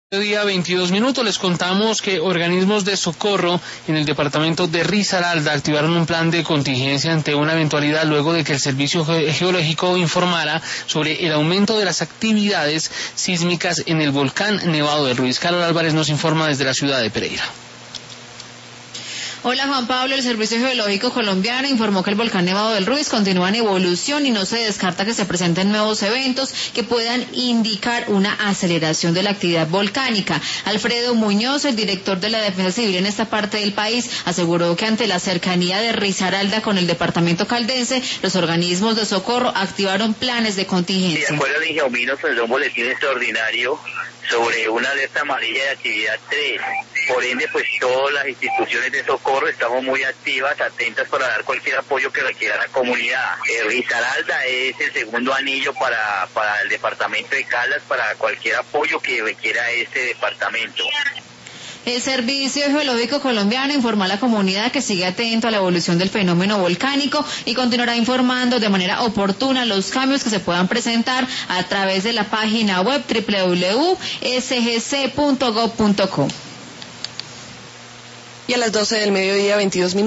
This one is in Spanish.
Día 22 minutos, les contamos que organismos de socorro en el departamento de Risaralda activaron un plan de contingencia ante una eventualidad luego de que el Servicio Geológico informara sobre el aumento de las actividades sísmicas en el volcán Nevado del Ruiz. Carlos Álvarez nos informa desde la ciudad de Pereira. Hola Juan Pablo, el Servicio Geológico Colombiano informó que el volcán Nevado del Ruiz continúa en evolución y no se descarta que se presenten nuevos eventos que puedan indicar una aceleración de la actividad volcánica. Alfredo Muñoz, el director de la Defensa Civil en esta parte del país, aseguró que ante la cercanía de Risaralda con el departamento caldense, los organismos de socorro activaron planes de contingencia. De acuerdo al Ingeomino, pues un boletín extraordinario sobre una alerta amarilla de actividad 3. Por ende, pues todas las instituciones de socorro estamos muy activas, atentas para dar cualquier apoyo que requiera la comunidad. Risaralda es el segundo anillo para el departamento de Caldas, para cualquier apoyo que requiera este departamento. El Servicio Geológico Colombiano informó a la comunidad que sigue atento a la evolución del fenómeno volcánico y continuará informando de manera oportuna los cambios que se puedan presentar a través de la página web www.sgc.gov.co. Y a las 12 del mediodía, 22 minutos.